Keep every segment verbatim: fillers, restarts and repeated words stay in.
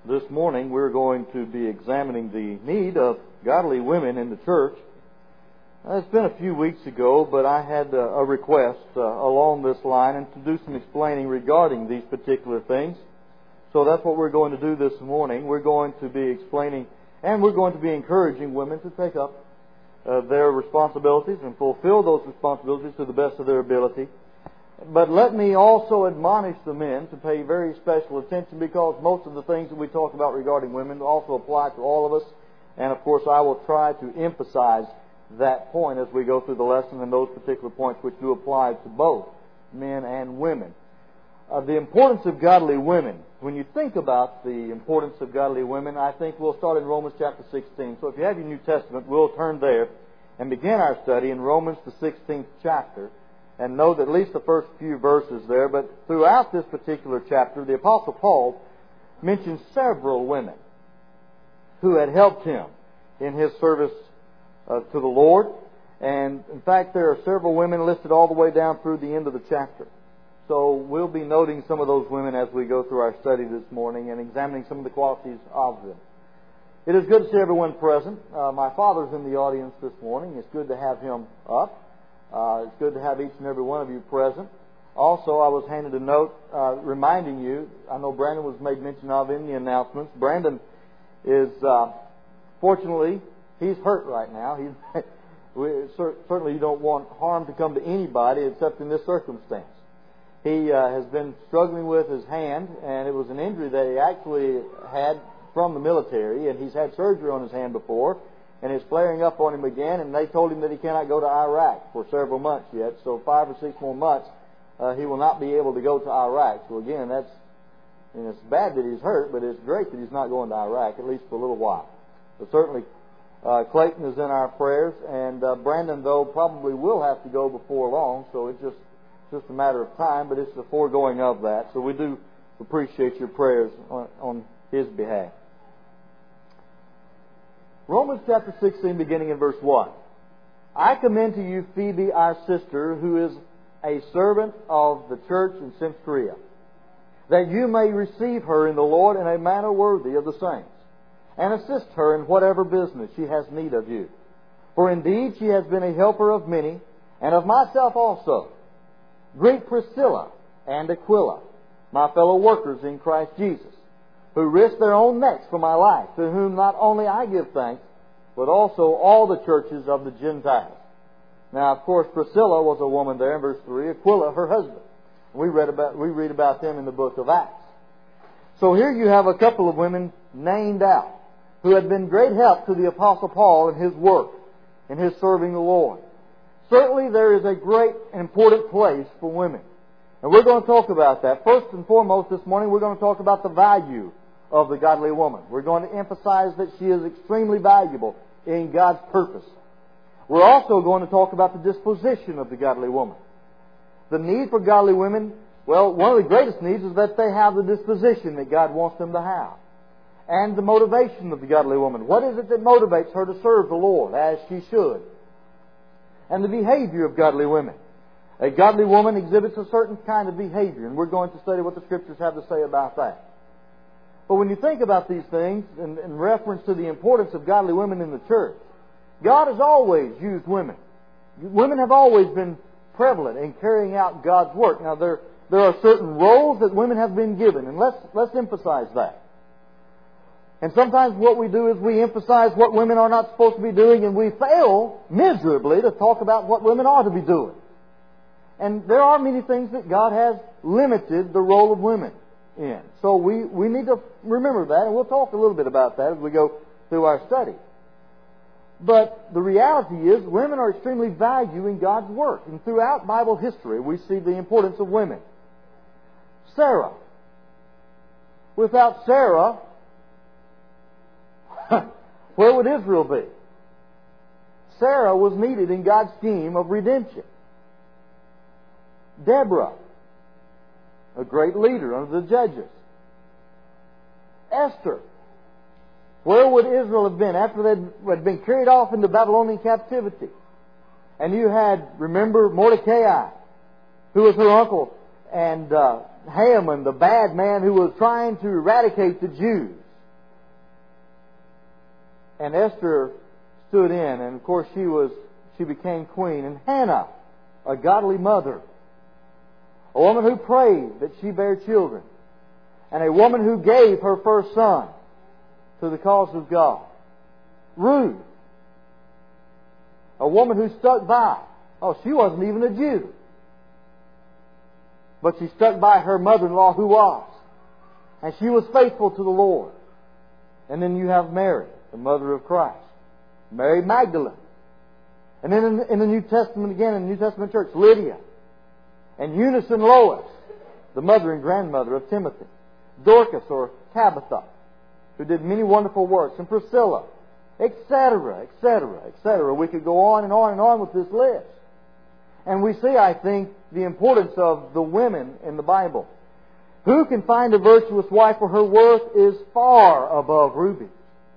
This morning we're going to be examining the need of godly women in the church. Uh, It's been a few weeks ago, but I had uh, a request uh, along this line and to do some explaining regarding these particular things. So that's what we're going to do this morning. We're going to be explaining and we're going to be encouraging women to take up uh, their responsibilities and fulfill those responsibilities to the best of their ability. But let me also admonish the men to pay very special attention, because most of the things that we talk about regarding women also apply to all of us. And of course I will try to emphasize that point as we go through the lesson, and those particular points which do apply to both men and women. Uh, the importance of godly women. When you think about the importance of godly women, I think we'll start in Romans chapter sixteen. So if you have your New Testament, we'll turn there and begin our study in Romans the sixteenth chapter. And know that at least the first few verses there. But throughout this particular chapter, the Apostle Paul mentions several women who had helped him in his service uh, to the Lord. And in fact, there are several women listed all the way down through the end of the chapter. So we'll be noting some of those women as we go through our study this morning and examining some of the qualities of them. It is good to see everyone present. Uh, my father's in the audience this morning. It's good to have him up. Uh, it's good to have each and every one of you present. Also, I was handed a note uh, reminding you, I know Brandon was made mention of in the announcements. Brandon is, uh, fortunately, he's hurt right now. He's, we, certainly you don't want harm to come to anybody except in this circumstance. He uh, has been struggling with his hand, and it was an injury that he actually had from the military, and he's had surgery on his hand before. And it's flaring up on him again, and they told him that he cannot go to Iraq for several months yet. So five or six more months, uh, he will not be able to go to Iraq. So again, that's, I mean, it's bad that he's hurt, but it's great that he's not going to Iraq, at least for a little while. But certainly, uh, Clayton is in our prayers, and uh, Brandon, though, probably will have to go before long. So it's just, just a matter of time, but it's the foregoing of that. So we do appreciate your prayers on, on his behalf. Romans chapter sixteen, beginning in verse one. I commend to you Phoebe, our sister, who is a servant of the church in Cenchrea, that you may receive her in the Lord in a manner worthy of the saints, and assist her in whatever business she has need of you. For indeed she has been a helper of many, and of myself also. Greet Priscilla and Aquila, my fellow workers in Christ Jesus, who risked their own necks for my life, to whom not only I give thanks, but also all the churches of the Gentiles. Now, of course, Priscilla was a woman there in verse three, Aquila her husband. We read about we read about them in the book of Acts. So here you have a couple of women named out who had been great help to the Apostle Paul in his work, in his serving the Lord. Certainly there is a great and important place for women. And we're going to talk about that. First and foremost this morning, we're going to talk about the value of the godly woman. We're going to emphasize that she is extremely valuable in God's purpose. We're also going to talk about the disposition of the godly woman. The need for godly women, well, one of the greatest needs is that they have the disposition that God wants them to have. And the motivation of the godly woman. What is it that motivates her to serve the Lord as she should? And the behavior of godly women. A godly woman exhibits a certain kind of behavior, and we're going to study what the Scriptures have to say about that. But when you think about these things, in, in reference to the importance of godly women in the church, God has always used women. Women have always been prevalent in carrying out God's work. Now, there, there are certain roles that women have been given, and let's, let's emphasize that. And sometimes what we do is we emphasize what women are not supposed to be doing, and we fail miserably to talk about what women are to be doing. And there are many things that God has limited the role of women in. So we, we need to remember that, and we'll talk a little bit about that as we go through our study. But the reality is, women are extremely valued in God's work. And throughout Bible history, we see the importance of women. Sarah. Without Sarah, where would Israel be? Sarah was needed in God's scheme of redemption. Deborah, a great leader under the judges. Esther, where would Israel have been after they had been carried off into Babylonian captivity? And you had, remember, Mordecai, who was her uncle, and uh, Haman, the bad man who was trying to eradicate the Jews. And Esther stood in, and of course she was she became queen. And Hannah, a godly mother, a woman who prayed that she bear children, and a woman who gave her first son to the cause of God. Ruth, a woman who stuck by. Oh, she wasn't even a Jew, but she stuck by her mother-in-law who was. And she was faithful to the Lord. And then you have Mary, the mother of Christ. Mary Magdalene. And then in, in the New Testament again, in the New Testament church, Lydia. And Eunice and Lois, the mother and grandmother of Timothy. Dorcas or Tabitha, who did many wonderful works. And Priscilla, et cetera, et cetera, et cetera. We could go on and on and on with this list. And we see, I think, the importance of the women in the Bible. Who can find a virtuous wife, for her worth is far above rubies?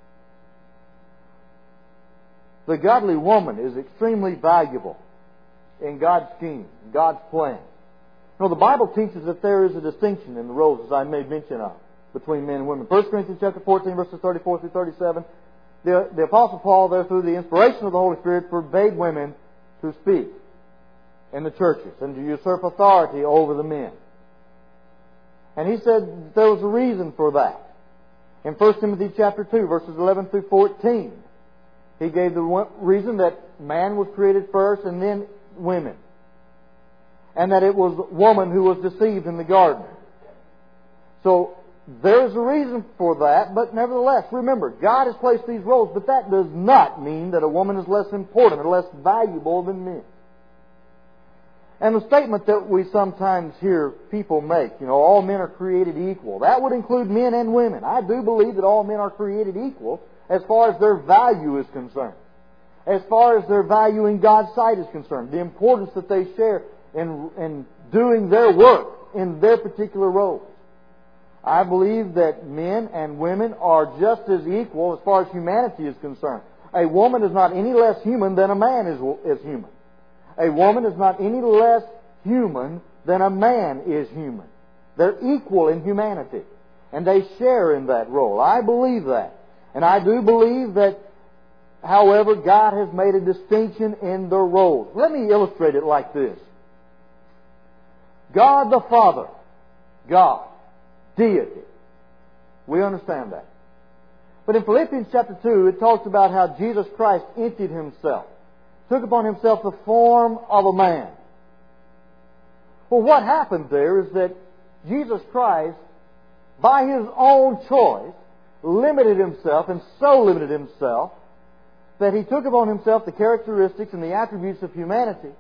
The godly woman is extremely valuable in God's scheme, God's plan. You know, the Bible teaches that there is a distinction in the roles, as I made mention of, between men and women. First Corinthians chapter fourteen, verses thirty-four through thirty-seven, the, the Apostle Paul, there through the inspiration of the Holy Spirit, forbade women to speak in the churches and to usurp authority over the men. And he said there was a reason for that. In First Timothy chapter two, verses eleven through fourteen, he gave the reason that man was created first and then women. And that it was woman who was deceived in the garden. So there's a reason for that, but nevertheless, remember, God has placed these roles, but that does not mean that a woman is less important or less valuable than men. And the statement that we sometimes hear people make, you know, all men are created equal, that would include men and women. I do believe that all men are created equal as far as their value is concerned. As far as their value in God's sight is concerned. The importance that they share in, in doing their work in their particular roles. I believe that men and women are just as equal as far as humanity is concerned. A woman is not any less human than a man is, is human. A woman is not any less human than a man is human. They're equal in humanity. And they share in that role. I believe that. And I do believe that, however, God has made a distinction in the roles. Let me illustrate it like this. God the Father, God, deity. We understand that. But in Philippians chapter two, it talks about how Jesus Christ emptied Himself. Took upon Himself the form of a man. Well, what happened there is that Jesus Christ, by His own choice, limited Himself, and so limited Himself, that He took upon Himself the characteristics and the attributes of humanity.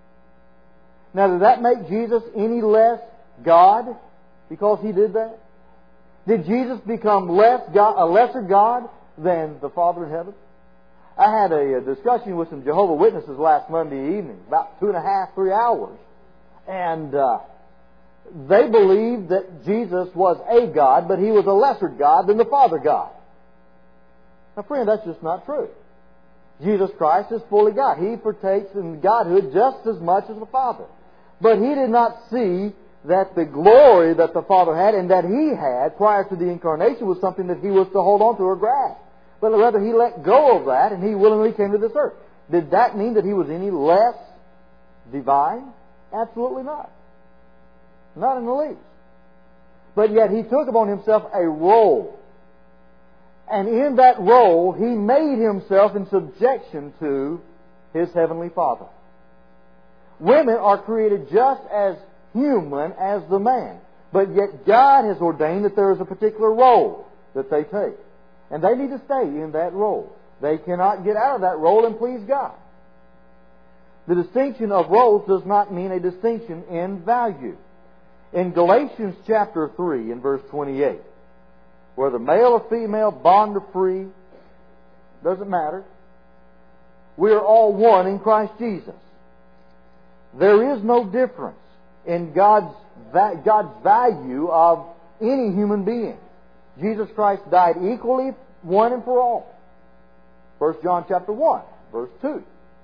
Now, did that make Jesus any less God because He did that? Did Jesus become less God, a lesser God than the Father in heaven? I had a, a discussion with some Jehovah's Witnesses last Monday evening, about two and a half, three hours. And uh, they believed that Jesus was a God, but He was a lesser God than the Father God. Now, friend, that's just not true. Jesus Christ is fully God. He partakes in Godhood just as much as the Father. But He did not see that the glory that the Father had and that He had prior to the incarnation was something that He was to hold on to or grasp. But rather He let go of that and He willingly came to this earth. Did that mean that He was any less divine? Absolutely not. Not in the least. But yet He took upon Himself a role. And in that role, He made Himself in subjection to His Heavenly Father. Women are created just as human as the man. But yet God has ordained that there is a particular role that they take. And they need to stay in that role. They cannot get out of that role and please God. The distinction of roles does not mean a distinction in value. In Galatians chapter three, in verse twenty-eight, whether male or female, bond or free, doesn't matter. We are all one in Christ Jesus. There is no difference in God's, God's value of any human being. Jesus Christ died equally, one and for all. First John chapter one, verse two.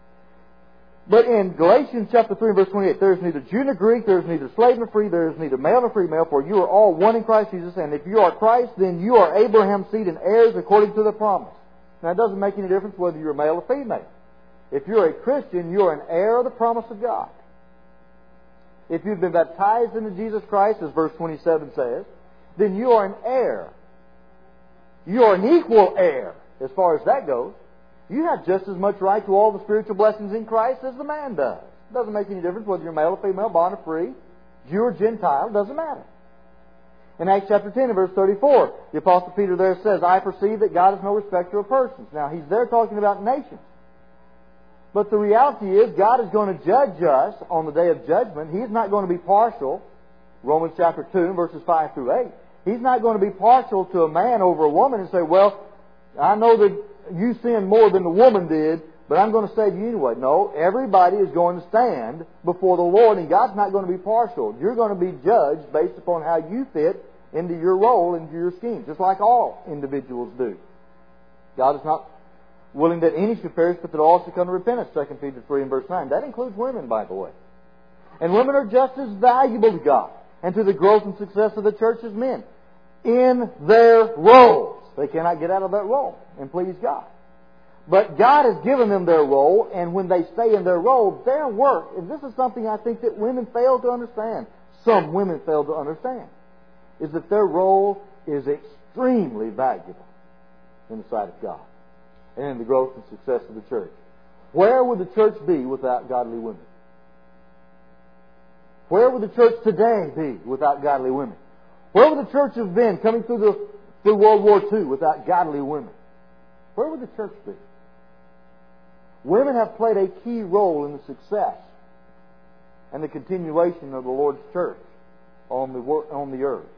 But in Galatians chapter three, verse twenty-eight, there is neither Jew nor Greek, there is neither slave nor free, there is neither male nor female, for you are all one in Christ Jesus. And if you are Christ, then you are Abraham's seed and heirs according to the promise. Now, it doesn't make any difference whether you're male or female. If you're a Christian, you're an heir of the promise of God. If you've been baptized into Jesus Christ, as verse twenty-seven says, then you are an heir. You are an equal heir as far as that goes. You have just as much right to all the spiritual blessings in Christ as the man does. It doesn't make any difference whether you're male or female, bond or free, Jew or Gentile. It doesn't matter. In Acts chapter ten and verse thirty-four, the Apostle Peter there says, I perceive that God is no respecter of persons. Now, he's there talking about nations. But the reality is, God is going to judge us on the day of judgment. He's not going to be partial. Romans chapter two, verses five through eight. He's not going to be partial to a man over a woman and say, well, I know that you sinned more than the woman did, but I'm going to save you anyway. No, everybody is going to stand before the Lord, and God's not going to be partial. You're going to be judged based upon how you fit into your role, into your scheme, just like all individuals do. God is not willing that any should perish, but that all should come to repentance, Second Peter three and verse nine. That includes women, by the way. And women are just as valuable to God and to the growth and success of the church as men in their roles. They cannot get out of that role and please God. But God has given them their role, and when they stay in their role, their work, and this is something I think that women fail to understand, some women fail to understand, is that their role is extremely valuable in the sight of God and in the growth and success of the church. Where would the church be without godly women? Where would the church today be without godly women? Where would the church have been coming through the through World War Two without godly women? Where would the church be? Women have played a key role in the success and the continuation of the Lord's church on the on the earth.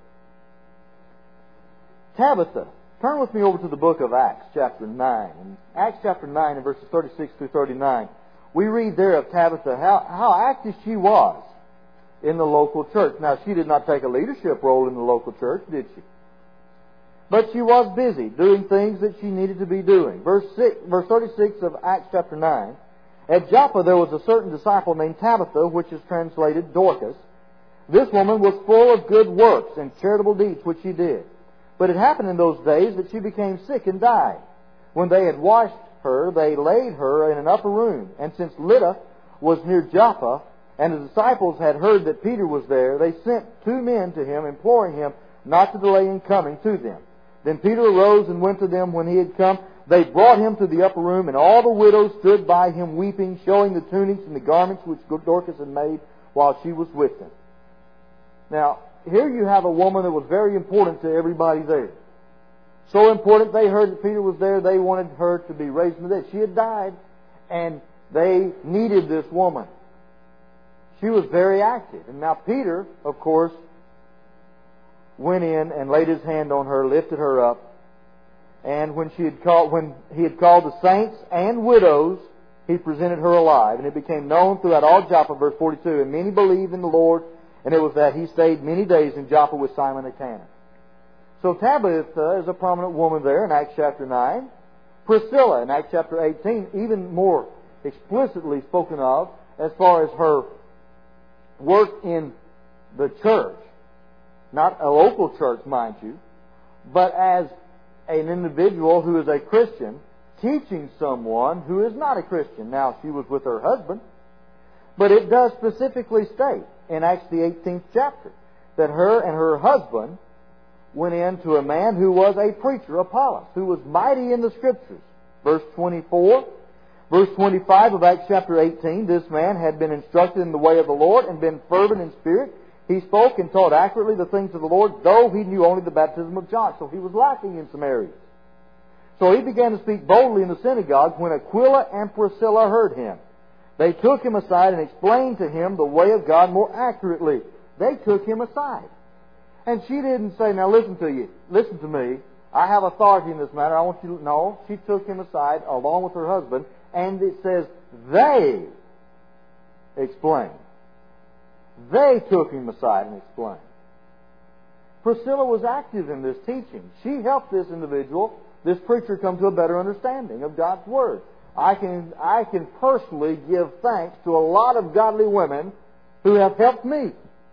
Tabitha, turn with me over to the book of Acts, chapter nine. In Acts chapter nine and verses thirty-six through thirty-nine, we read there of Tabitha how, how active she was in the local church. Now, she did not take a leadership role in the local church, did she? But she was busy doing things that she needed to be doing. Verse six, verse thirty-six of Acts chapter nine, at Joppa there was a certain disciple named Tabitha, which is translated Dorcas. This woman was full of good works and charitable deeds which she did. But it happened in those days that she became sick and died. When they had washed her, they laid her in an upper room. And since Lydda was near Joppa, and the disciples had heard that Peter was there, they sent two men to him, imploring him not to delay in coming to them. Then Peter arose and went to them. When he had come, they brought him to the upper room, and all the widows stood by him weeping, showing the tunics and the garments which Dorcas had made while she was with them. Now, here you have a woman that was very important to everybody there. So important, they heard that Peter was there, they wanted her to be raised from the dead. She had died, and they needed this woman. She was very active. And now Peter, of course, went in and laid his hand on her, lifted her up, and when she had called, when he had called the saints and widows, he presented her alive. And it became known throughout all Joppa, verse forty-two, and many believed in the Lord, and it was that he stayed many days in Joppa with Simon the tanner. So Tabitha is a prominent woman there in Acts chapter nine. Priscilla in Acts chapter eighteen, even more explicitly spoken of as far as her work in the church. Not a local church, mind you, but as an individual who is a Christian teaching someone who is not a Christian. Now, she was with her husband, but it does specifically state in Acts the eighteenth chapter that her and her husband went in to a man who was a preacher, Apollos, who was mighty in the Scriptures. Verse twenty-four, verse twenty-five of Acts chapter eighteen, this man had been instructed in the way of the Lord and been fervent in spirit. He spoke and taught accurately the things of the Lord, though he knew only the baptism of John. So he was lacking in some areas. So he began to speak boldly in the synagogue when Aquila and Priscilla heard him. They took him aside and explained to him the way of God more accurately. They took him aside. And she didn't say, now listen to you, listen to me, I have authority in this matter, I want you to... No, she took him aside along with her husband, and it says they explained. They took him aside and explained. Priscilla was active in this teaching. She helped this individual, this preacher, come to a better understanding of God's Word. I can, I can personally give thanks to a lot of godly women who have helped me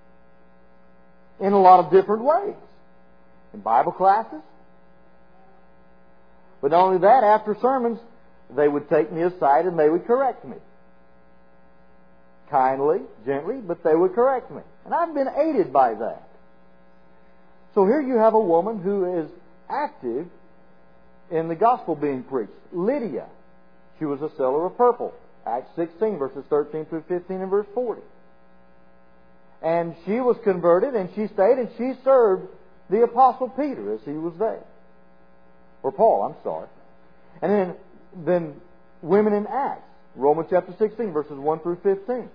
in a lot of different ways. In Bible classes, But not only that, after sermons, they would take me aside and they would correct me. Kindly, gently, but they would correct me. And I've been aided by that. So here you have a woman who is active in the gospel being preached. Lydia, she was a seller of purple. Acts sixteen, verses thirteen through fifteen and verse forty. And she was converted, and she stayed, and she served the Apostle Peter as he was there. Or Paul, I'm sorry. And then, then women in Acts. Romans chapter sixteen, verses one through fifteen.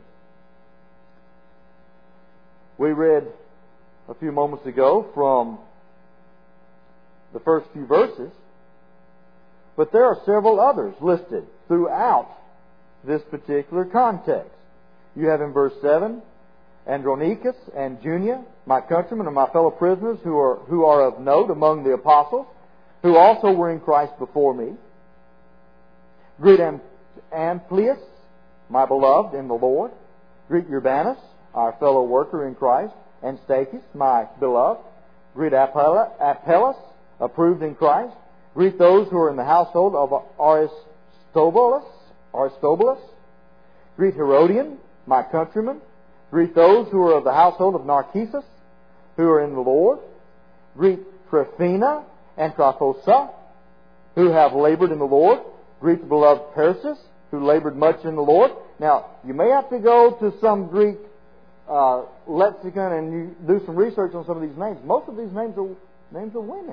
We read a few moments ago from the first few verses, but there are several others listed throughout this particular context. You have in verse seven, Andronicus and Junia, my countrymen and my fellow prisoners who are, who are of note among the apostles, who also were in Christ before me. Greet Amplias, my beloved in the Lord. Greet Urbanus, our fellow worker in Christ, and Stachys, my beloved. Greet Apelles, approved in Christ. Greet those who are in the household of Aristobulus. Aristobulus. Greet Herodian, my countryman. Greet those who are of the household of Narcissus, who are in the Lord. Greet Tryphena and Tryphosa, who have labored in the Lord. Greet the beloved Persis, who labored much in the Lord. Now, you may have to go to some Greek uh, lexicon and you do some research on some of these names. Most of these names are names of women.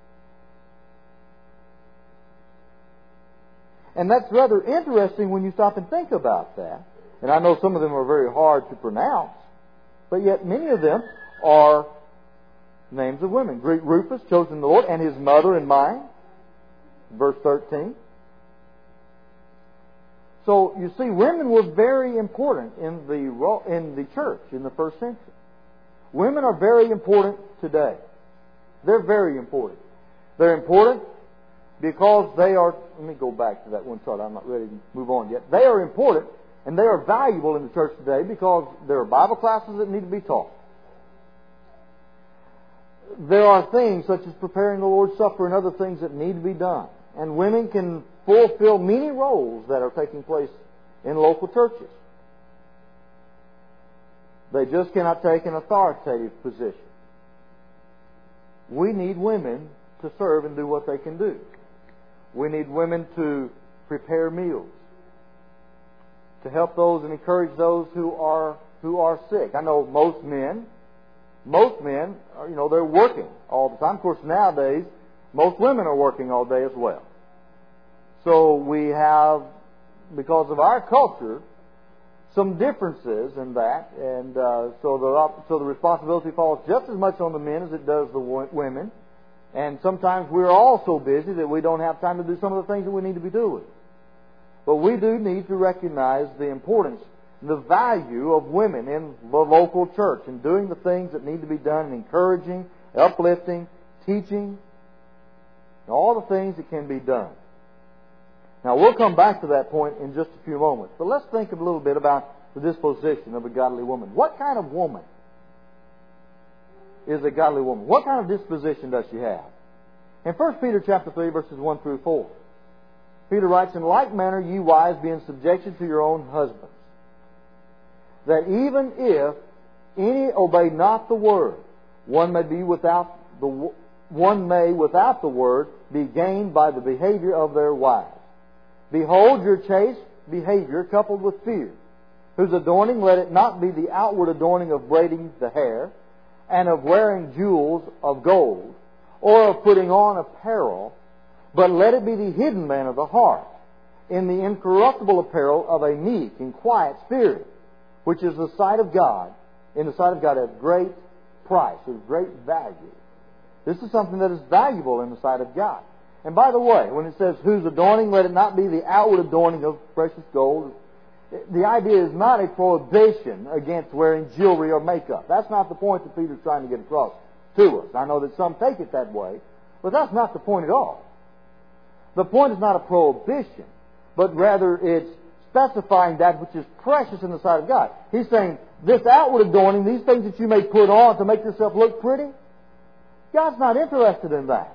And that's rather interesting when you stop and think about that. And I know some of them are very hard to pronounce, but yet many of them are names of women. Greet Rufus, chosen in the Lord, and his mother and mine. Verse thirteen. So, you see, women were very important in the in the church in the first century. Women are very important today. They're very important. They're important because they are... Let me go back to that one thought. I'm not ready to move on yet. They are important and they are valuable in the church today because there are Bible classes that need to be taught. There are things such as preparing the Lord's Supper and other things that need to be done. And women can fulfill many roles that are taking place in local churches. They just cannot take an authoritative position. We need women to serve and do what they can do. We need women to prepare meals, to help those and encourage those who are who are sick. I know most men, most men, are, you know, they're working all the time. Of course, nowadays, most women are working all day as well. So we have, because of our culture, some differences in that, and uh, so the so the responsibility falls just as much on the men as it does the women. And sometimes we're all so busy that we don't have time to do some of the things that we need to be doing. But we do need to recognize the importance, the value of women in the local church and doing the things that need to be done, and encouraging, uplifting, teaching, and all the things that can be done. Now, we'll come back to that point in just a few moments. But let's think a little bit about the disposition of a godly woman. What kind of woman is a godly woman? What kind of disposition does she have? In First Peter chapter three, verses one through four, Peter writes, "In like manner, ye wives, be in subjection to your own husbands, that even if any obey not the word, one may be without the one may without the word be gained by the behavior of their wives. Behold your chaste behavior coupled with fear, whose adorning let it not be the outward adorning of braiding the hair, and of wearing jewels of gold, or of putting on apparel, but let it be the hidden man of the heart, in the incorruptible apparel of a meek and quiet spirit, which is the sight of God, in the sight of God of great price, of great value." This is something that is valuable in the sight of God. And by the way, when it says, "whose adorning, let it not be the outward adorning of precious gold," the idea is not a prohibition against wearing jewelry or makeup. That's not the point that Peter's trying to get across to us. I know that some take it that way, but that's not the point at all. The point is not a prohibition, but rather it's specifying that which is precious in the sight of God. He's saying, this outward adorning, these things that you may put on to make yourself look pretty, God's not interested in that.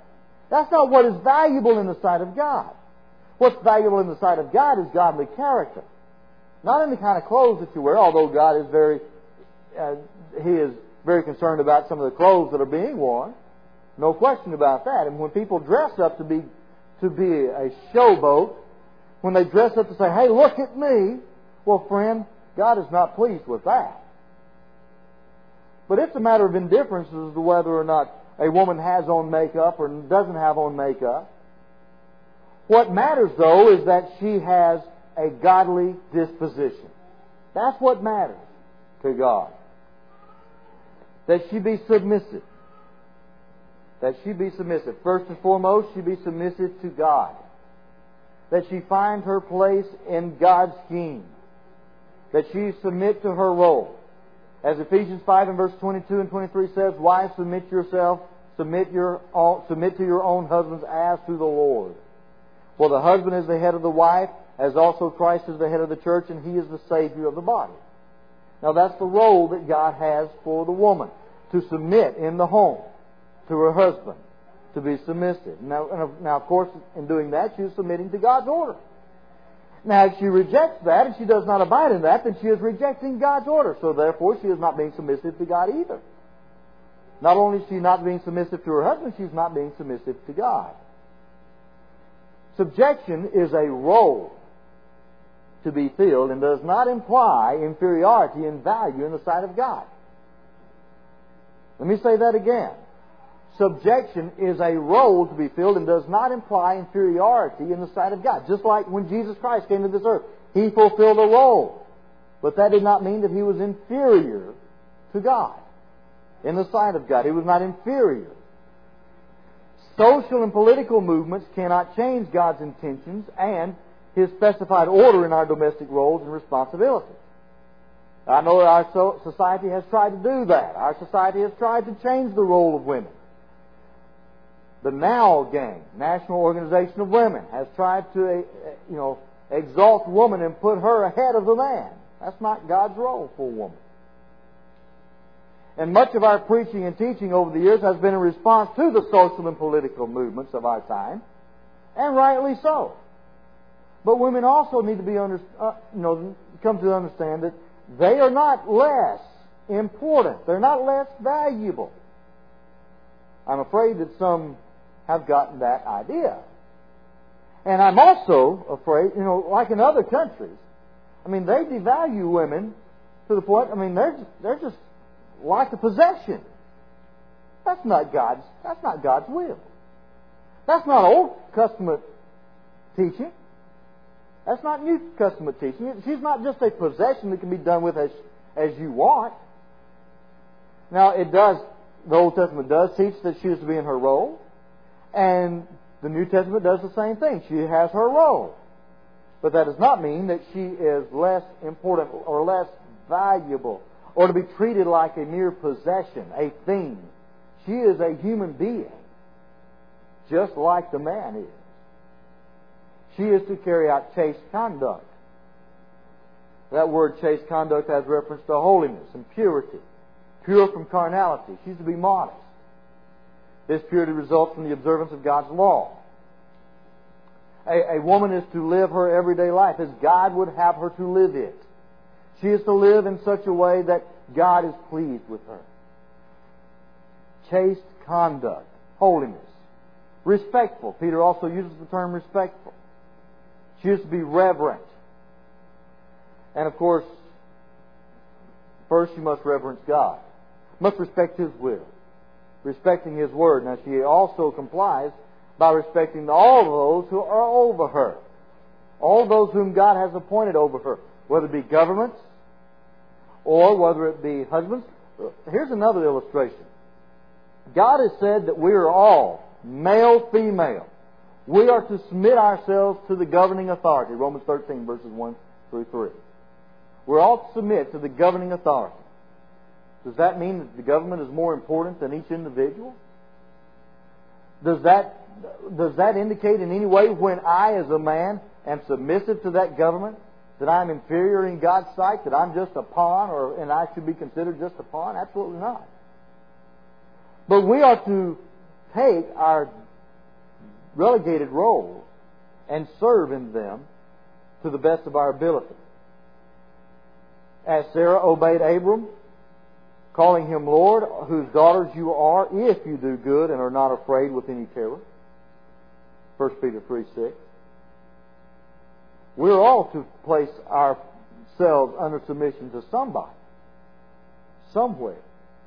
That's not what is valuable in the sight of God. What's valuable in the sight of God is godly character. Not in the kind of clothes that you wear, although God is very, uh, He is very concerned about some of the clothes that are being worn. No question about that. And when people dress up to be to be a showboat, when they dress up to say, "Hey, look at me," well, friend, God is not pleased with that. But it's a matter of indifference as to whether or not a woman has on makeup or doesn't have on makeup. What matters, though, is that she has a godly disposition. That's what matters to God. That she be submissive. That she be submissive. First and foremost, she be submissive to God. That she find her place in God's scheme. That she submit to her role. As Ephesians five and verse twenty-two and twenty-three says, "Wives, submit yourself, submit your submit to your own husbands as to the Lord. For the husband is the head of the wife, as also Christ is the head of the church, and He is the Savior of the body." Now that's the role that God has for the woman, to submit in the home to her husband, to be submissive. Now, now of course, in doing that, she is submitting to God's order. Now, if she rejects that and she does not abide in that, then she is rejecting God's order. So therefore, she is not being submissive to God either. Not only is she not being submissive to her husband, she's not being submissive to God. Subjection is a role to be filled and does not imply inferiority in value in the sight of God. Let me say that again. Subjection is a role to be filled and does not imply inferiority in the sight of God. Just like when Jesus Christ came to this earth, He fulfilled a role. But that did not mean that He was inferior to God in the sight of God. He was not inferior. Social and political movements cannot change God's intentions and His specified order in our domestic roles and responsibilities. I know that our society has tried to do that. Our society has tried to change the role of women. The NOW gang, National Organization of Women, has tried to, you know, exalt woman and put her ahead of the man. That's not God's role for a woman. And much of our preaching and teaching over the years has been in response to the social and political movements of our time, and rightly so. But women also need to be, under, uh, you know, come to understand that they are not less important. They're not less valuable. I'm afraid that some have gotten that idea. And I'm also afraid, you know, like in other countries, I mean, they devalue women to the point, I mean, they're just, they're just like a possession. That's not God's, that's not God's will. That's not Old Testament teaching. That's not New Testament teaching. She's not just a possession that can be done with as, as you want. Now, it does, the Old Testament does teach that she is to be in her role. And the New Testament does the same thing. She has her role. But that does not mean that she is less important or less valuable or to be treated like a mere possession, a thing. She is a human being, just like the man is. She is to carry out chaste conduct. That word chaste conduct has reference to holiness and purity. Pure from carnality. She's to be modest. This purity results from the observance of God's law. A, a woman is to live her everyday life as God would have her to live it. She is to live in such a way that God is pleased with her. Chaste conduct. Holiness. Respectful. Peter also uses the term respectful. She is to be reverent. And of course, first she must reverence God. Must respect His will. Respecting His word. Now she also complies by respecting all those who are over her. All those whom God has appointed over her. Whether it be governments or whether it be husbands. Here's another illustration. God has said that we are all, male, female, we are to submit ourselves to the governing authority. Romans thirteen, verses one through three. We're all to submit to the governing authority. Does that mean that the government is more important than each individual? Does that, does that indicate in any way when I, as a man, am submissive to that government, that I'm inferior in God's sight, that I'm just a pawn, or and I should be considered just a pawn? Absolutely not. But we are to take our relegated roles and serve in them to the best of our ability. As Sarah obeyed Abram, calling him Lord, whose daughters you are, if you do good and are not afraid with any terror. First Peter three six. We're all to place ourselves under submission to somebody, somewhere.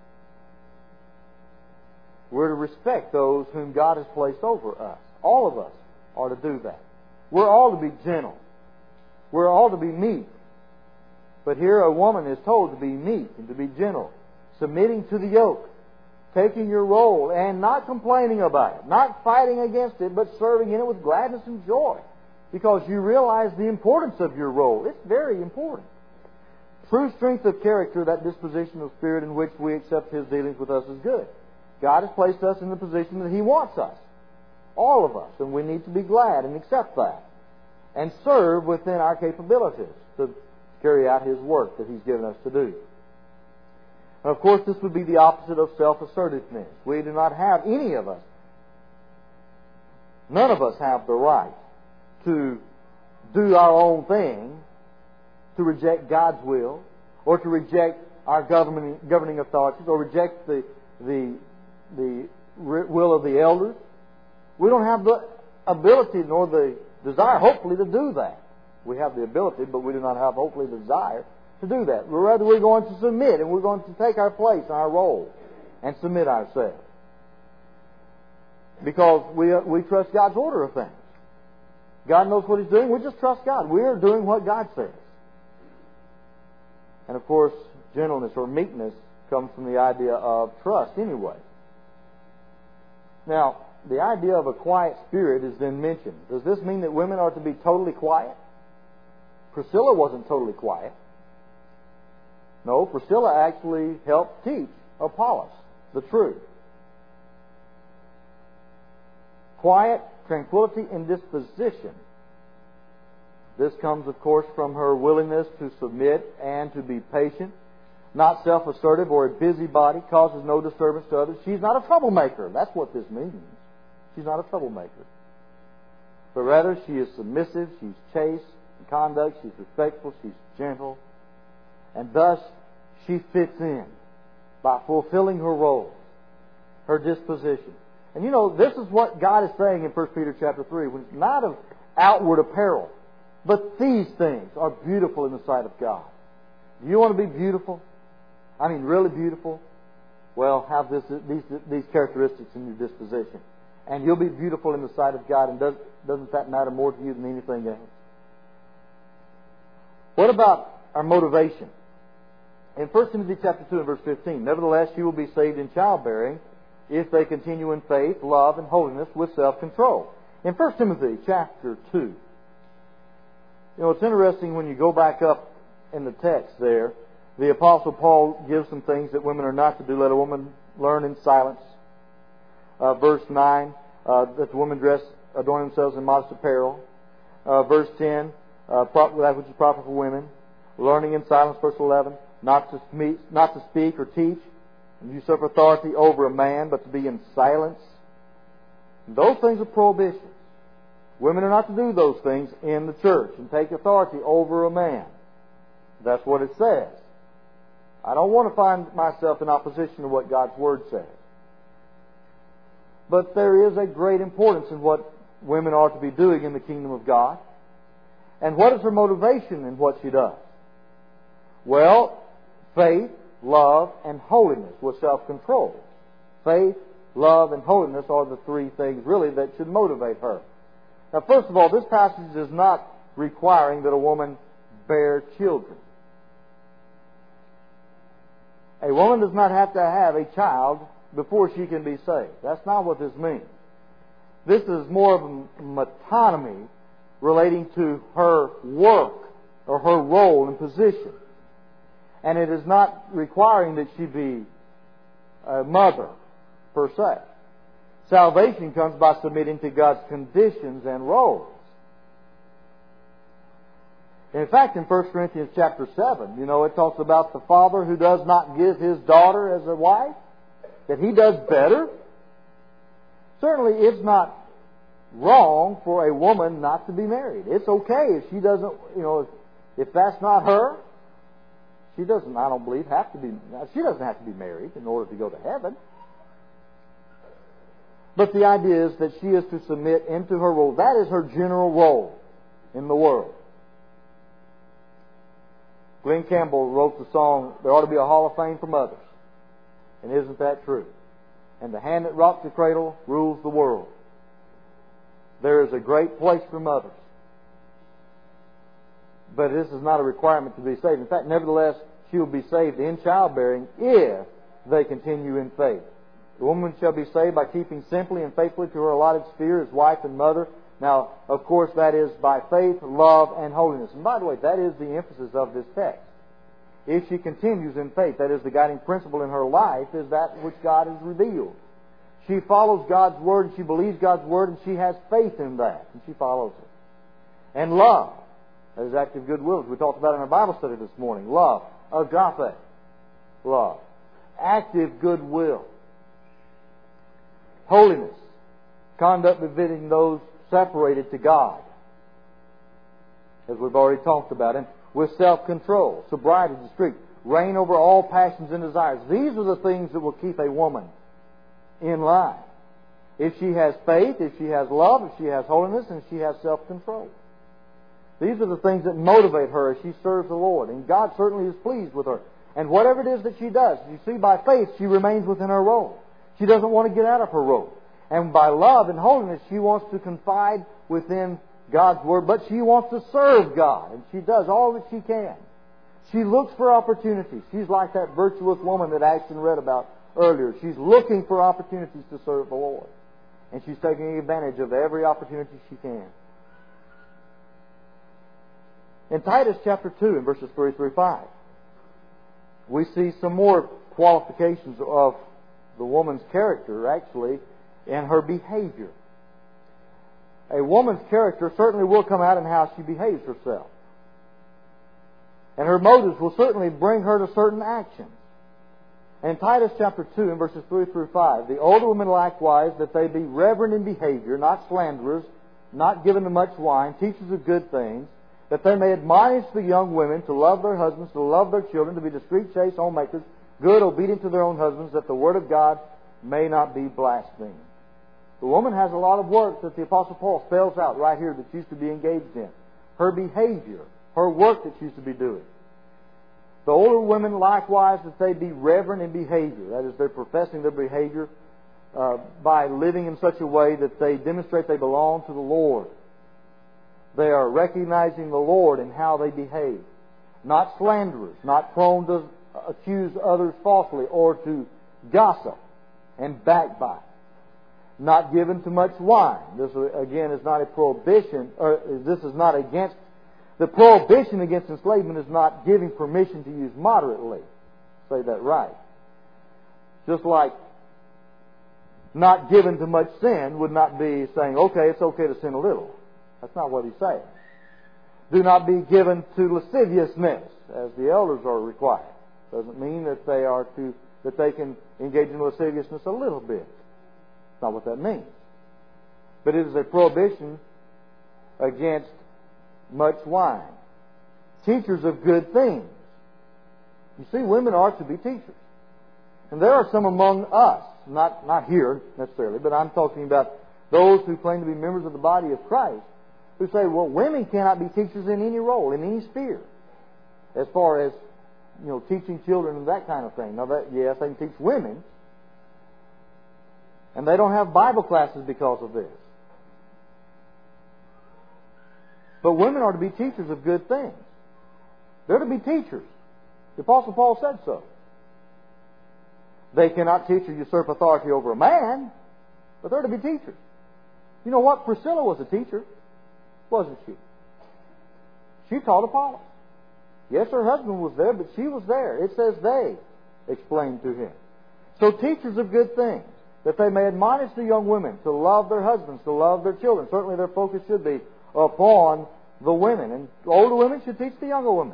We're to respect those whom God has placed over us. All of us are to do that. We're all to be gentle. We're all to be meek. But here a woman is told to be meek and to be gentle, submitting to the yoke, taking your role and not complaining about it, not fighting against it, but serving in it with gladness and joy, because you realize the importance of your role. It's very important. True strength of character, that disposition of spirit in which we accept His dealings with us, is good. God has placed us in the position that He wants us, all of us, and we need to be glad and accept that and serve within our capabilities to carry out His work that He's given us to do. And of course, this would be the opposite of self-assertiveness. We do not have, any of us, none of us have the right to do our own thing, to reject God's will, or to reject our governing, governing authorities, or reject the, the, the will of the elders. We don't have the ability nor the desire, hopefully, to do that. We have the ability, but we do not have, hopefully, the desire to do that. Rather, we're going to submit, and we're going to take our place and our role and submit ourselves. Because we, we trust God's order of things. God knows what He's doing. We just trust God. We are doing what God says. And of course, gentleness or meekness comes from the idea of trust anyway. Now, the idea of a quiet spirit is then mentioned. Does this mean that women are to be totally quiet? Priscilla wasn't totally quiet. No, Priscilla actually helped teach Apollos the truth. Quiet, tranquility, and disposition. This comes, of course, from her willingness to submit and to be patient, not self-assertive or a busybody, causes no disturbance to others. She's not a troublemaker. That's what this means. She's not a troublemaker. But rather, she is submissive, she's chaste in conduct, she's respectful, she's gentle, and thus she fits in by fulfilling her role, her disposition. And you know, this is what God is saying in First Peter chapter three, when it's not of outward apparel, but these things are beautiful in the sight of God. Do you want to be beautiful? I mean, really beautiful? Well, have this, these, these characteristics in your disposition. And you'll be beautiful in the sight of God, and does, doesn't that matter more to you than anything else? What about our motivation? In First Timothy chapter two and verse fifteen, nevertheless you will be saved in childbearing if they continue in faith, love, and holiness with self-control. In First Timothy chapter two, you know, it's interesting when you go back up in the text there, the Apostle Paul gives some things that women are not to do. Let a woman learn in silence. Uh, verse nine, uh, that the women dress, adorn themselves in modest apparel. Uh, verse ten, uh, that which is proper for women. Learning in silence, verse eleven, not to speak, not to speak or teach, and usurp authority over a man, but to be in silence. And those things are prohibitions. Women are not to do those things in the church and take authority over a man. That's what it says. I don't want to find myself in opposition to what God's Word says. But there is a great importance in what women are to be doing in the kingdom of God. And what is her motivation in what she does? Well, faith, love, and holiness with self-control. Faith, love, and holiness are the three things really that should motivate her. Now, first of all, this passage is not requiring that a woman bear children. A woman does not have to have a child before she can be saved. That's not what this means. This is more of a metonymy relating to her work or her role and position. And it is not requiring that she be a mother, per se. Salvation comes by submitting to God's conditions and roles. In fact, in First Corinthians chapter seven, you know, it talks about the father who does not give his daughter as a wife, that he does better. Certainly it's not wrong for a woman not to be married. It's okay if she doesn't, you know, if, if that's not her, she doesn't, I don't believe, have to be, she doesn't have to be married in order to go to heaven. But the idea is that she is to submit into her role. That is her general role in the world. Glenn Campbell wrote the song, "There ought to be a hall of fame for mothers." And isn't that true? And the hand that rocks the cradle rules the world. There is a great place for mothers. But this is not a requirement to be saved. In fact, nevertheless, she will be saved in childbearing if they continue in faith. The woman shall be saved by keeping simply and faithfully to her allotted sphere as wife and mother. Now, of course, that is by faith, love, and holiness. And by the way, that is the emphasis of this text. If she continues in faith, that is the guiding principle in her life, is that which God has revealed. She follows God's Word, and she believes God's Word, and she has faith in that, and she follows it. And love, that is active goodwill, as we talked about in our Bible study this morning. Love, agape, love, active goodwill. Holiness, conduct befitting those separated to God, as we've already talked about, and with self-control, sobriety, discreet, reign over all passions and desires. These are the things that will keep a woman in line. If she has faith, if she has love, if she has holiness, and if she has self-control. These are the things that motivate her as she serves the Lord. And God certainly is pleased with her. And whatever it is that she does, you see, by faith, she remains within her role. She doesn't want to get out of her role. And by love and holiness, she wants to confide within God's Word, but she wants to serve God, and she does all that she can. She looks for opportunities. She's like that virtuous woman that Ashton read about earlier. She's looking for opportunities to serve the Lord, and she's taking advantage of every opportunity she can. In Titus chapter two, in verses three through five, we see some more qualifications of the woman's character, actually, in her behavior. A woman's character certainly will come out in how she behaves herself. And her motives will certainly bring her to certain actions. In Titus chapter two, in verses three through five, the older women likewise, that they be reverent in behavior, not slanderers, not given to much wine, teachers of good things, that they may admonish the young women to love their husbands, to love their children, to be discreet, chaste, homemakers, good, obedient to their own husbands, that the word of God may not be blasphemed. The woman has a lot of work that the Apostle Paul spells out right here that she's to be engaged in. Her behavior, her work that she's to be doing. The older women likewise, that they be reverent in behavior. That is, they're professing their behavior uh, by living in such a way that they demonstrate they belong to the Lord. They are recognizing the Lord in how they behave. Not slanderers, not prone to accuse others falsely or to gossip and backbite. Not given to much wine. This, again, is not a prohibition, or this is not against, the prohibition against enslavement is not giving permission to use moderately. Say that right. Just like not given to much sin would not be saying, okay, it's okay to sin a little. That's not what he's saying. Do not be given to lasciviousness, as the elders are required. Doesn't mean that they are to, that they can engage in lasciviousness a little bit. Not what that means. But it is a prohibition against much wine. Teachers of good things. You see, women are to be teachers. And there are some among us, not, not here necessarily, but I'm talking about those who claim to be members of the body of Christ, who say, well, women cannot be teachers in any role, in any sphere, as far as, you know, teaching children and that kind of thing. Now, that, yes, they can teach women, and they don't have Bible classes because of this. But women are to be teachers of good things. They're to be teachers. The Apostle Paul said so. They cannot teach or usurp authority over a man, but they're to be teachers. You know what? Priscilla was a teacher, wasn't she? She taught Apollos. Yes, her husband was there, but she was there. It says they explained to him. So teachers of good things, that they may admonish the young women to love their husbands, to love their children. Certainly their focus should be upon the women. And older women should teach the younger women.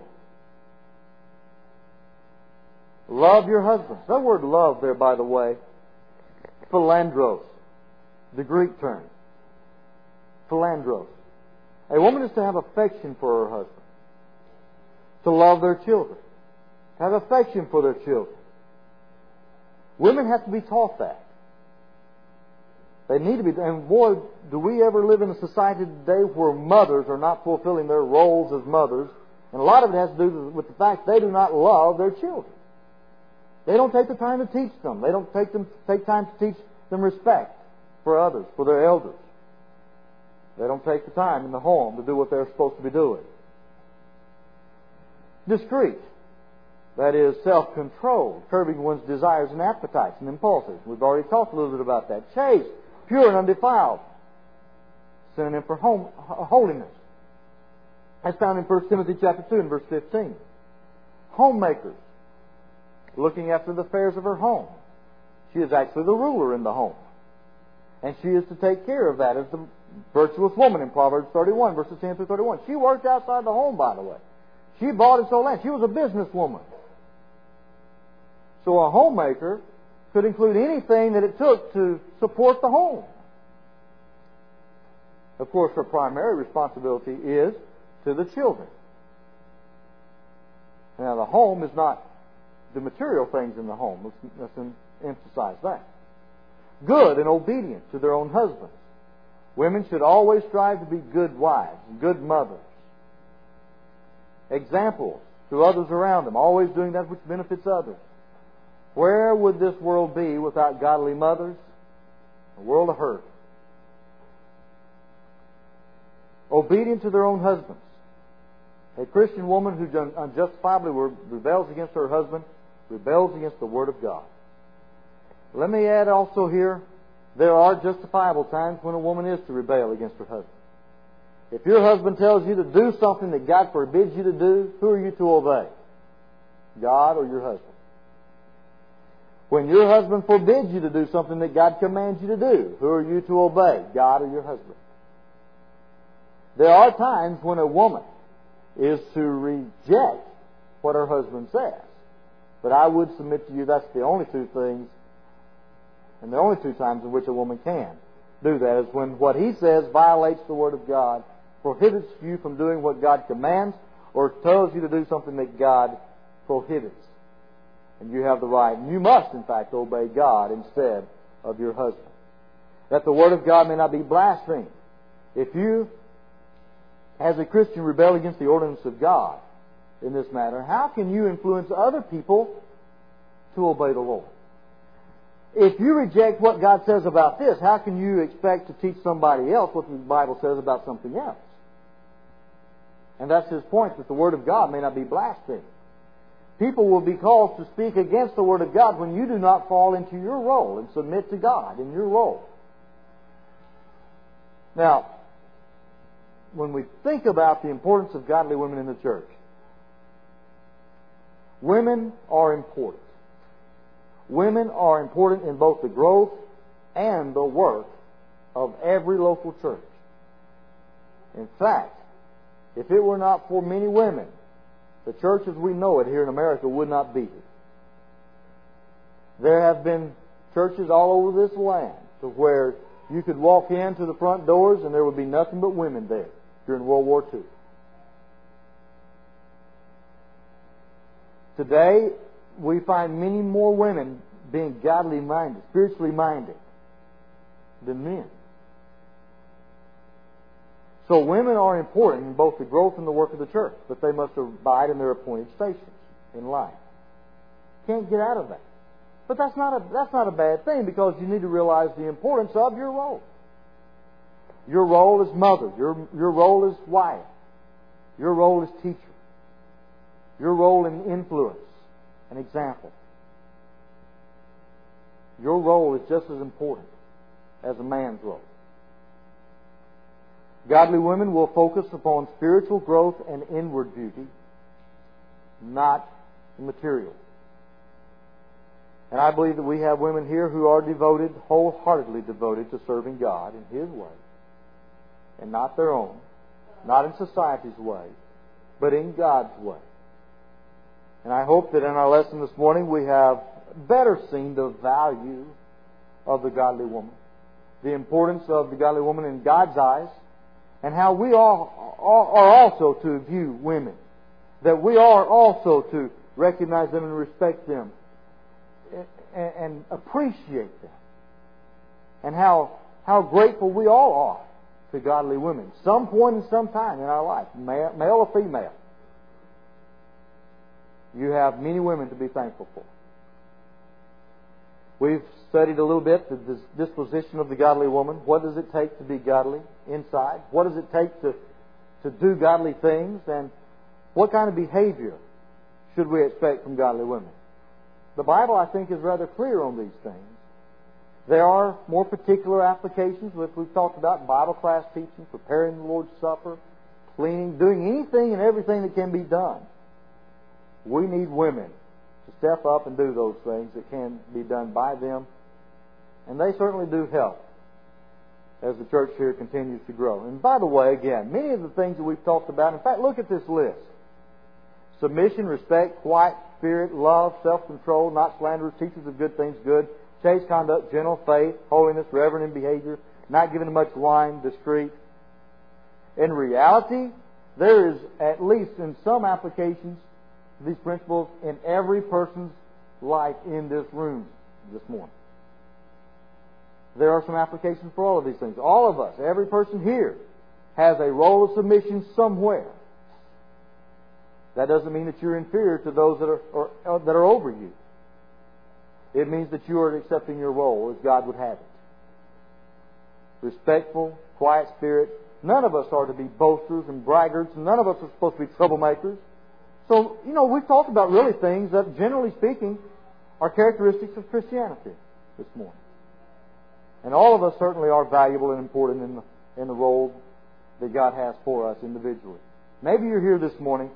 Love your husbands. That word love there, by the way, philandros, the Greek term. Philandros. A woman is to have affection for her husband, to love their children, to have affection for their children. Women have to be taught that. They need to be, and boy, do we ever live in a society today where mothers are not fulfilling their roles as mothers, and a lot of it has to do with the fact they do not love their children. They don't take the time to teach them. They don't take them take time to teach them respect for others, for their elders. They don't take the time in the home to do what they're supposed to be doing. Discreet. That is, self-controlled, curbing one's desires and appetites and impulses. We've already talked a little bit about that. Chaste, pure and undefiled. Synonym for home, holiness. That's found in First Timothy chapter two and verse fifteen. Homemakers, looking after the affairs of her home. She is actually the ruler in the home. And she is to take care of that as the virtuous woman in Proverbs thirty-one, verses ten through thirty-one. She worked outside the home, by the way. She bought and sold land. She was a businesswoman. So a homemaker could include anything that it took to support the home. Of course, her primary responsibility is to the children. Now, the home is not the material things in the home. Let's, let's emphasize that. Good and obedient to their own husbands. Women should always strive to be good wives and good mothers. Examples to others around them, always doing that which benefits others. Where would this world be without godly mothers? A world of hurt. Obedient to their own husbands. A Christian woman who unjustifiably rebels against her husband rebels against the Word of God. Let me add also here, there are justifiable times when a woman is to rebel against her husband. If your husband tells you to do something that God forbids you to do, who are you to obey? God or your husband? When your husband forbids you to do something that God commands you to do, who are you to obey? God or your husband? There are times when a woman is to reject what her husband says. But I would submit to you that's the only two things and the only two times in which a woman can do that is when what he says violates the Word of God, prohibits you from doing what God commands, or tells you to do something that God prohibits. And you have the right, and you must, in fact, obey God instead of your husband. That the Word of God may not be blasphemed. If you, as a Christian, rebel against the ordinance of God in this matter, how can you influence other people to obey the Lord? If you reject what God says about this, how can you expect to teach somebody else what the Bible says about something else? And that's his point, that the Word of God may not be blasphemed. People will be called to speak against the Word of God when you do not fall into your role and submit to God in your role. Now, when we think about the importance of godly women in the church, women are important. Women are important in both the growth and the work of every local church. In fact, if it were not for many women, the church as we know it here in America would not be here. There have been churches all over this land to where you could walk into the front doors and there would be nothing but women there during World War Two. Today, we find many more women being godly minded, spiritually minded, than men. So women are important in both the growth and the work of the church, but they must abide in their appointed stations in life. Can't get out of that. But that's not a that's not a bad thing, because you need to realize the importance of your role. Your role as mother, your your role as wife, your role as teacher, your role in influence and example. Your role is just as important as a man's role. Godly women will focus upon spiritual growth and inward beauty, not material. And I believe that we have women here who are devoted, wholeheartedly devoted to serving God in His way, and not their own, not in society's way, but in God's way. And I hope that in our lesson this morning we have better seen the value of the godly woman, the importance of the godly woman in God's eyes, and how we all are also to view women. That we are also to recognize them and respect them and appreciate them. And how, how grateful we all are to godly women. Some point in some time in our life, male, male or female, you have many women to be thankful for. We've studied a little bit the disposition of the godly woman. What does it take to be godly inside? What does it take to, to do godly things? And what kind of behavior should we expect from godly women? The Bible, I think, is rather clear on these things. There are more particular applications, which we've talked about, Bible class teaching, preparing the Lord's Supper, cleaning, doing anything and everything that can be done. We need women to step up and do those things that can be done by them. And they certainly do help as the church here continues to grow. And by the way, again, many of the things that we've talked about, in fact, look at this list. Submission, respect, quiet spirit, love, self-control, not slanderers, teachers of good things, good, chaste conduct, gentle, faith, holiness, reverent in behavior, not giving much wine, discreet. In reality, there is, at least in some applications, these principles in every person's life in this room this morning. There are some applications for all of these things. All of us, every person here, has a role of submission somewhere. That doesn't mean that you're inferior to those that are, or, or, that are over you. It means that you are accepting your role as God would have it. Respectful, quiet spirit. None of us are to be boasters and braggarts, and none of us are supposed to be troublemakers. So, you know, we've talked about really things that, generally speaking, are characteristics of Christianity this morning. And all of us certainly are valuable and important in the, in the role that God has for us individually. Maybe you're here this morning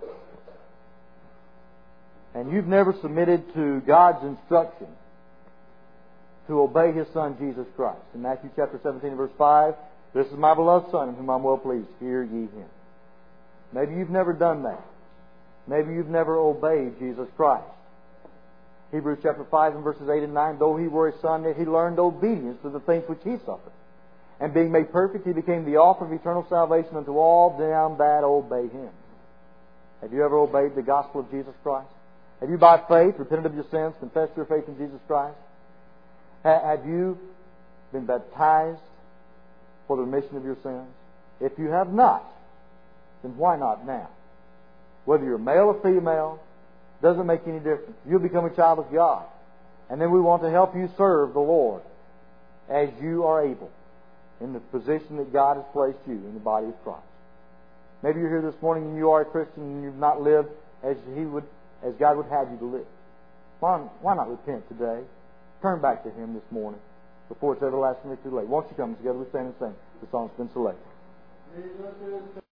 and you've never submitted to God's instruction to obey His Son, Jesus Christ. In Matthew chapter seventeen, verse five, "This is my beloved Son, in whom I'm well pleased. Hear ye Him." Maybe you've never done that. Maybe you've never obeyed Jesus Christ. Hebrews chapter five and verses eight and nine, "Though He were a Son, yet He learned obedience to the things which He suffered. And being made perfect, He became the author of eternal salvation unto all them that obey Him." Have you ever obeyed the gospel of Jesus Christ? Have you by faith repented of your sins, confessed your faith in Jesus Christ? Have you been baptized for the remission of your sins? If you have not, then why not now? Whether you're male or female, doesn't make any difference. You'll become a child of God. And then we want to help you serve the Lord as you are able in the position that God has placed you in the body of Christ. Maybe you're here this morning and you are a Christian and you've not lived as He would, as God would have you to live. Why, why not repent today? Turn back to Him this morning before it's everlastingly too late. Won't you come together? We stand and sing the song's been selected.